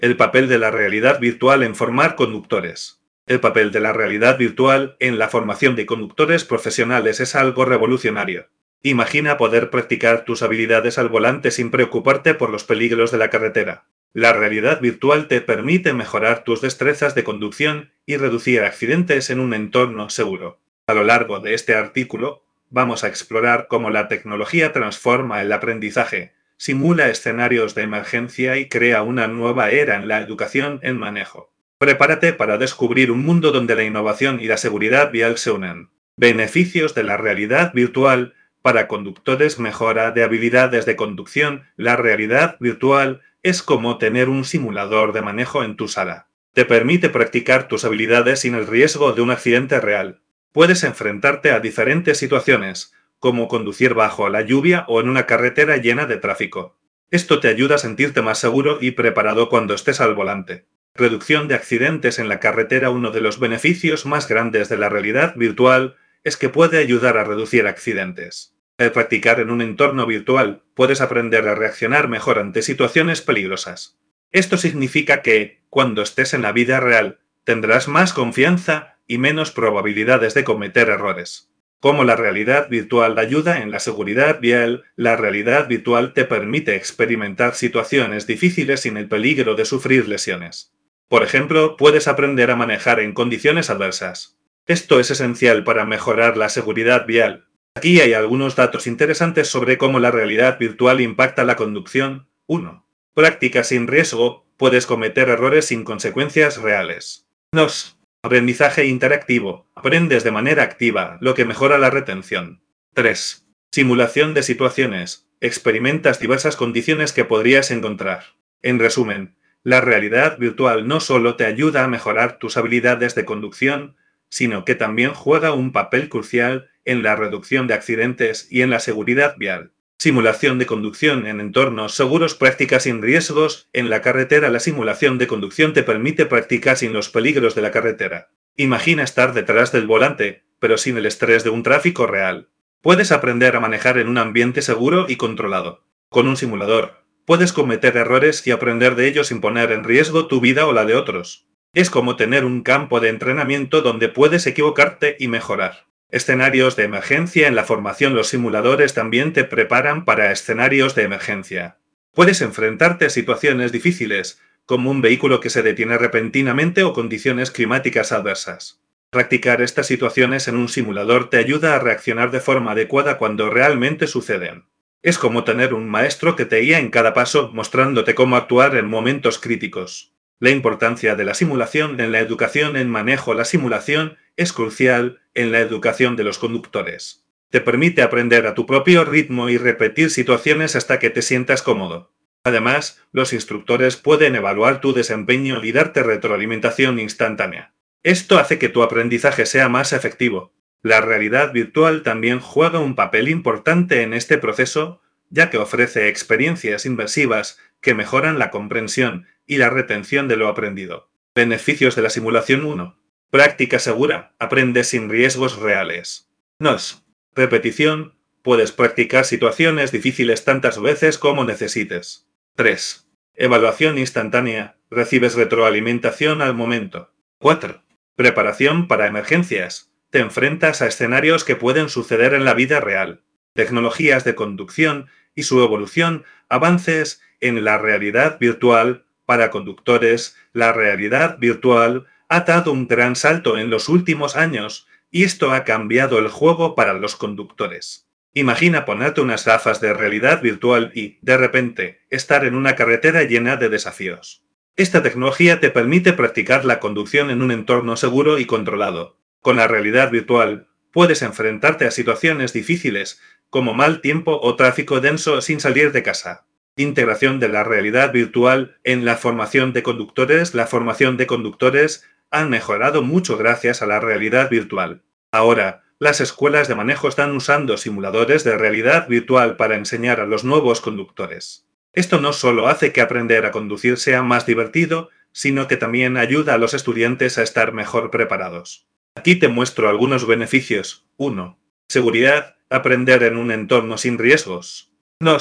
El papel de la realidad virtual en formar conductores. El papel de la realidad virtual en la formación de conductores profesionales es algo revolucionario. Imagina poder practicar tus habilidades al volante sin preocuparte por los peligros de la carretera. La realidad virtual te permite mejorar tus destrezas de conducción y reducir accidentes en un entorno seguro. A lo largo de este artículo, vamos a explorar cómo la tecnología transforma el aprendizaje, simula escenarios de emergencia y crea una nueva era en la educación en manejo. Prepárate para descubrir un mundo donde la innovación y la seguridad vial se unen. Beneficios de la realidad virtual para conductores: mejora de habilidades de conducción. La realidad virtual es como tener un simulador de manejo en tu sala. Te permite practicar tus habilidades sin el riesgo de un accidente real. Puedes enfrentarte a diferentes situaciones, como conducir bajo la lluvia o en una carretera llena de tráfico. Esto te ayuda a sentirte más seguro y preparado cuando estés al volante. Reducción de accidentes en la carretera. Uno de los beneficios más grandes de la realidad virtual es que puede ayudar a reducir accidentes. Al practicar en un entorno virtual, puedes aprender a reaccionar mejor ante situaciones peligrosas. Esto significa que, cuando estés en la vida real, tendrás más confianza y menos probabilidades de cometer errores. Cómo la realidad virtual ayuda en la seguridad vial. La realidad virtual te permite experimentar situaciones difíciles sin el peligro de sufrir lesiones. Por ejemplo, puedes aprender a manejar en condiciones adversas. Esto es esencial para mejorar la seguridad vial. Aquí hay algunos datos interesantes sobre cómo la realidad virtual impacta la conducción. 1. Práctica sin riesgo. Puedes cometer errores sin consecuencias reales. 2. Aprendizaje interactivo. Aprendes de manera activa, lo que mejora la retención. 3. Simulación de situaciones. Experimentas diversas condiciones que podrías encontrar. En resumen, la realidad virtual no solo te ayuda a mejorar tus habilidades de conducción, sino que también juega un papel crucial en la reducción de accidentes y en la seguridad vial. Simulación de conducción en entornos seguros. Práctica sin riesgos en la carretera. La simulación de conducción te permite practicar sin los peligros de la carretera. Imagina estar detrás del volante, pero sin el estrés de un tráfico real. Puedes aprender a manejar en un ambiente seguro y controlado. Con un simulador, puedes cometer errores y aprender de ellos sin poner en riesgo tu vida o la de otros. Es como tener un campo de entrenamiento donde puedes equivocarte y mejorar. Escenarios de emergencia. En la formación, los simuladores también te preparan para escenarios de emergencia. Puedes enfrentarte a situaciones difíciles, como un vehículo que se detiene repentinamente o condiciones climáticas adversas. Practicar estas situaciones en un simulador te ayuda a reaccionar de forma adecuada cuando realmente suceden. Es como tener un maestro que te guía en cada paso, mostrándote cómo actuar en momentos críticos. La importancia de la simulación en la educación en manejo. La simulación es crucial en la educación de los conductores. Te permite aprender a tu propio ritmo y repetir situaciones hasta que te sientas cómodo. Además, los instructores pueden evaluar tu desempeño y darte retroalimentación instantánea. Esto hace que tu aprendizaje sea más efectivo. La realidad virtual también juega un papel importante en este proceso, ya que ofrece experiencias inmersivas que mejoran la comprensión y la retención de lo aprendido. Beneficios de la simulación. 1. Práctica segura. Aprendes sin riesgos reales. 2. Repetición. Puedes practicar situaciones difíciles tantas veces como necesites. 3. Evaluación instantánea. Recibes retroalimentación al momento. 4. Preparación para emergencias. Te enfrentas a escenarios que pueden suceder en la vida real. Tecnologías de conducción y su evolución. Avances en la realidad virtual para conductores. La realidad virtual ha dado un gran salto en los últimos años y esto ha cambiado el juego para los conductores. Imagina ponerte unas gafas de realidad virtual y, de repente, estar en una carretera llena de desafíos. Esta tecnología te permite practicar la conducción en un entorno seguro y controlado. Con la realidad virtual, puedes enfrentarte a situaciones difíciles, como mal tiempo o tráfico denso sin salir de casa. Integración de la realidad virtual en la formación de conductores. La formación de conductores ha mejorado mucho gracias a la realidad virtual. Ahora, las escuelas de manejo están usando simuladores de realidad virtual para enseñar a los nuevos conductores. Esto no solo hace que aprender a conducir sea más divertido, sino que también ayuda a los estudiantes a estar mejor preparados. Aquí te muestro algunos beneficios. 1. Seguridad. Aprender en un entorno sin riesgos. 2.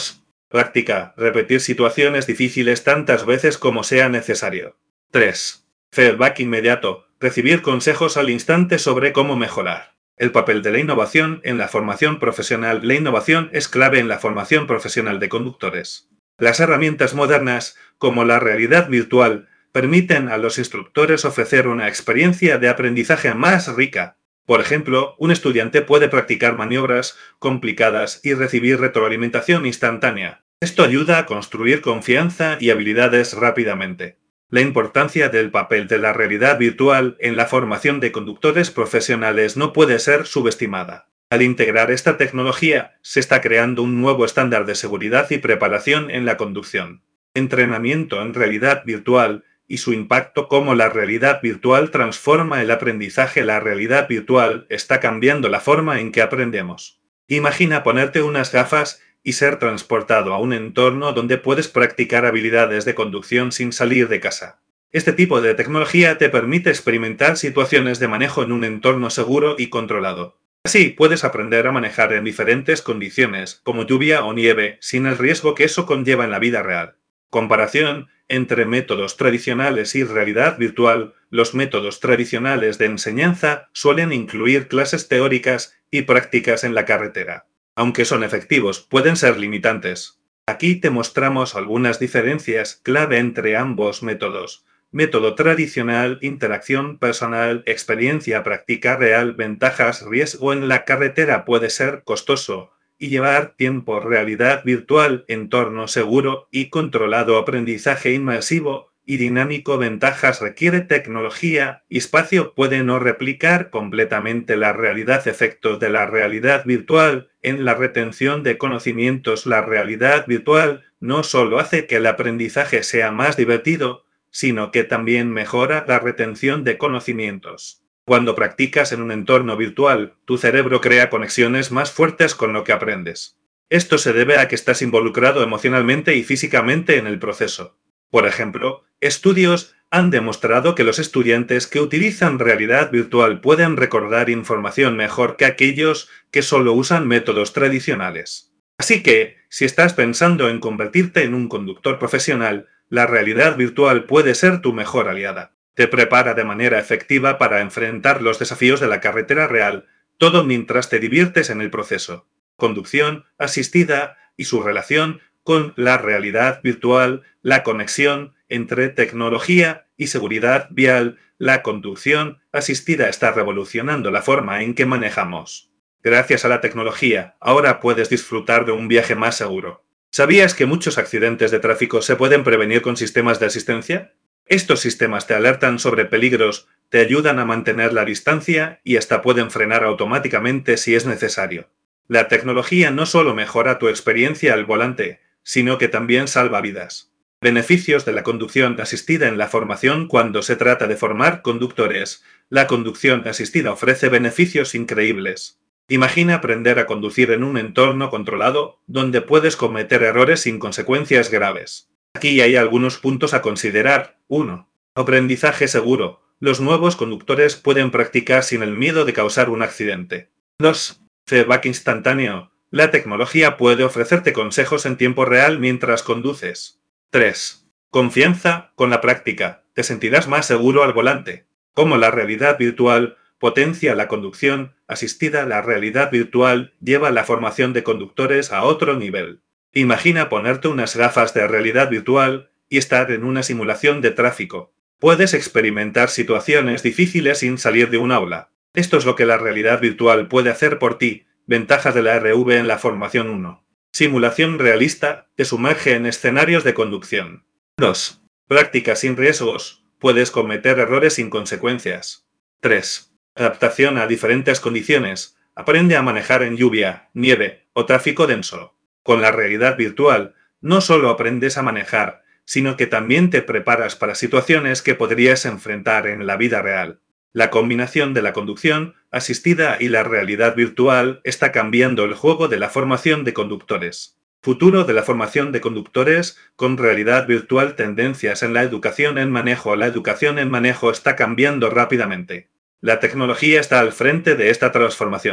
Práctica. Repetir situaciones difíciles tantas veces como sea necesario. 3. Feedback inmediato. Recibir consejos al instante sobre cómo mejorar. El papel de la innovación en la formación profesional. La innovación es clave en la formación profesional de conductores. Las herramientas modernas, como la realidad virtual, permiten a los instructores ofrecer una experiencia de aprendizaje más rica. Por ejemplo, un estudiante puede practicar maniobras complicadas y recibir retroalimentación instantánea. Esto ayuda a construir confianza y habilidades rápidamente. La importancia del papel de la realidad virtual en la formación de conductores profesionales no puede ser subestimada. Al integrar esta tecnología, se está creando un nuevo estándar de seguridad y preparación en la conducción. Entrenamiento en realidad virtual y su impacto. Cómo la realidad virtual transforma el aprendizaje. La realidad virtual está cambiando la forma en que aprendemos. Imagina ponerte unas gafas y ser transportado a un entorno donde puedes practicar habilidades de conducción sin salir de casa. Este tipo de tecnología te permite experimentar situaciones de manejo en un entorno seguro y controlado. Así puedes aprender a manejar en diferentes condiciones, como lluvia o nieve, sin el riesgo que eso conlleva en la vida real. Comparación entre métodos tradicionales y realidad virtual. Los métodos tradicionales de enseñanza suelen incluir clases teóricas y prácticas en la carretera. Aunque son efectivos, pueden ser limitantes. Aquí te mostramos algunas diferencias clave entre ambos métodos. Método tradicional, interacción personal, experiencia práctica real, ventajas, riesgo en la carretera puede ser costoso y llevar tiempo. Realidad virtual, entorno seguro y controlado, aprendizaje inmersivo y dinámico. Ventajas: requiere tecnología y espacio, puede no replicar completamente la realidad. Efectos de la realidad virtual en la retención de conocimientos. La realidad virtual no solo hace que el aprendizaje sea más divertido, sino que también mejora la retención de conocimientos. Cuando practicas en un entorno virtual, tu cerebro crea conexiones más fuertes con lo que aprendes. Esto se debe a que estás involucrado emocionalmente y físicamente en el proceso. Por ejemplo, estudios han demostrado que los estudiantes que utilizan realidad virtual pueden recordar información mejor que aquellos que solo usan métodos tradicionales. Así que, si estás pensando en convertirte en un conductor profesional, la realidad virtual puede ser tu mejor aliada. Te prepara de manera efectiva para enfrentar los desafíos de la carretera real, todo mientras te diviertes en el proceso. Conducción asistida y su relación con la realidad virtual. La conexión entre tecnología y seguridad vial. La conducción asistida está revolucionando la forma en que manejamos. Gracias a la tecnología, ahora puedes disfrutar de un viaje más seguro. ¿Sabías que muchos accidentes de tráfico se pueden prevenir con sistemas de asistencia? Estos sistemas te alertan sobre peligros, te ayudan a mantener la distancia y hasta pueden frenar automáticamente si es necesario. La tecnología no solo mejora tu experiencia al volante, sino que también salva vidas. Beneficios de la conducción asistida en la formación. Cuando se trata de formar conductores, la conducción asistida ofrece beneficios increíbles. Imagina aprender a conducir en un entorno controlado, donde puedes cometer errores sin consecuencias graves. Aquí hay algunos puntos a considerar. 1. Aprendizaje seguro. Los nuevos conductores pueden practicar sin el miedo de causar un accidente. 2. Feedback instantáneo. La tecnología puede ofrecerte consejos en tiempo real mientras conduces. 3. Confianza con la práctica. Te sentirás más seguro al volante. Como la realidad virtual potencia la conducción asistida, la realidad virtual lleva la formación de conductores a otro nivel. Imagina ponerte unas gafas de realidad virtual y estar en una simulación de tráfico. Puedes experimentar situaciones difíciles sin salir de un aula. Esto es lo que la realidad virtual puede hacer por ti. Ventajas de la RV en la formación 1. Simulación realista te sumerge en escenarios de conducción. 2. Práctica sin riesgos. Puedes cometer errores sin consecuencias. 3. Adaptación a diferentes condiciones. Aprende a manejar en lluvia, nieve o tráfico denso. Con la realidad virtual, no solo aprendes a manejar, sino que también te preparas para situaciones que podrías enfrentar en la vida real. La combinación de la conducción asistida y la realidad virtual está cambiando el juego de la formación de conductores. Futuro de la formación de conductores con realidad virtual. Tendencias en la educación en manejo. La educación en manejo está cambiando rápidamente. La tecnología está al frente de esta transformación.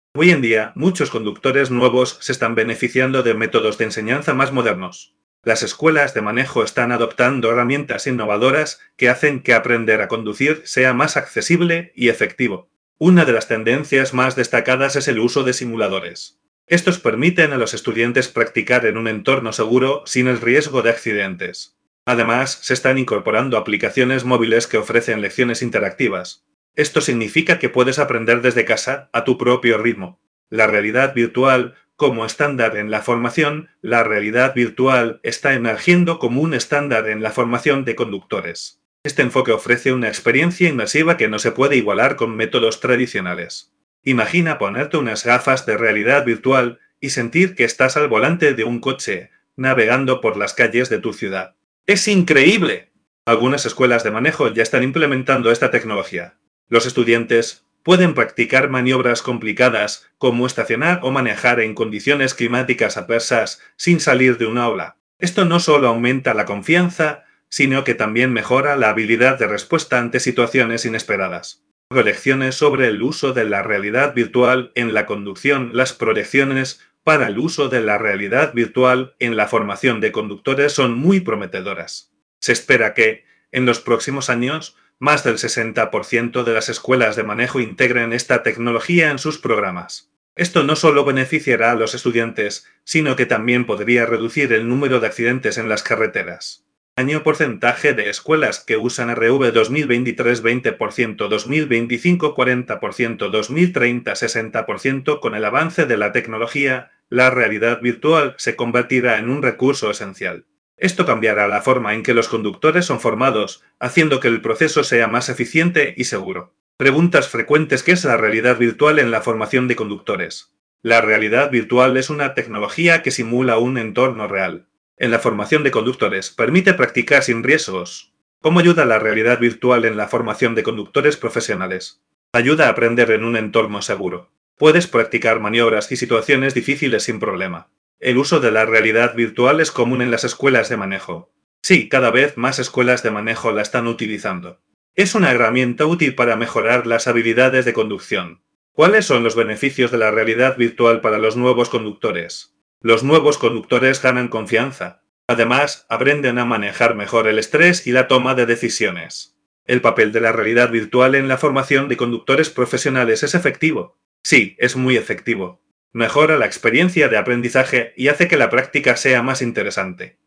Hoy en día, muchos conductores nuevos se están beneficiando de métodos de enseñanza más modernos. Las escuelas de manejo están adoptando herramientas innovadoras que hacen que aprender a conducir sea más accesible y efectivo. Una de las tendencias más destacadas es el uso de simuladores. Estos permiten a los estudiantes practicar en un entorno seguro sin el riesgo de accidentes. Además, se están incorporando aplicaciones móviles que ofrecen lecciones interactivas. Esto significa que puedes aprender desde casa a tu propio ritmo. La realidad virtual, como estándar en la formación, la realidad virtual está emergiendo como un estándar en la formación de conductores. Este enfoque ofrece una experiencia inmersiva que no se puede igualar con métodos tradicionales. Imagina ponerte unas gafas de realidad virtual y sentir que estás al volante de un coche, navegando por las calles de tu ciudad. ¡Es increíble! Algunas escuelas de manejo ya están implementando esta tecnología. Los estudiantes pueden practicar maniobras complicadas como estacionar o manejar en condiciones climáticas adversas sin salir de un aula. Esto no solo aumenta la confianza, sino que también mejora la habilidad de respuesta ante situaciones inesperadas. Lecciones sobre el uso de la realidad virtual en la conducción. Las proyecciones para el uso de la realidad virtual en la formación de conductores son muy prometedoras. Se espera que, en los próximos años, más del 60% de las escuelas de manejo integren esta tecnología en sus programas. Esto no solo beneficiará a los estudiantes, sino que también podría reducir el número de accidentes en las carreteras. Año porcentaje de escuelas que usan RV 2023 20%, 2025 40%, 2030 60%. Con el avance de la tecnología, la realidad virtual se convertirá en un recurso esencial. Esto cambiará la forma en que los conductores son formados, haciendo que el proceso sea más eficiente y seguro. Preguntas frecuentes: ¿qué es la realidad virtual en la formación de conductores? La realidad virtual es una tecnología que simula un entorno real. En la formación de conductores permite practicar sin riesgos. ¿Cómo ayuda la realidad virtual en la formación de conductores profesionales? Ayuda a aprender en un entorno seguro. Puedes practicar maniobras y situaciones difíciles sin problema. El uso de la realidad virtual es común en las escuelas de manejo. Sí, cada vez más escuelas de manejo la están utilizando. Es una herramienta útil para mejorar las habilidades de conducción. ¿Cuáles son los beneficios de la realidad virtual para los nuevos conductores? Los nuevos conductores ganan confianza. Además, aprenden a manejar mejor el estrés y la toma de decisiones. El papel de la realidad virtual en la formación de conductores profesionales es efectivo. Sí, es muy efectivo. Mejora la experiencia de aprendizaje y hace que la práctica sea más interesante.